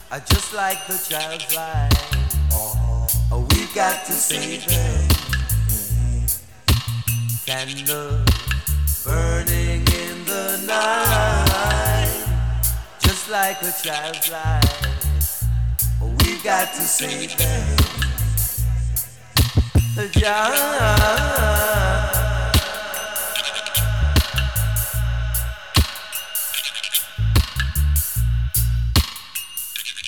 Just like the child's life. We got to save them. Candle burning in the night. Just like a child's life. We got to save them. Jah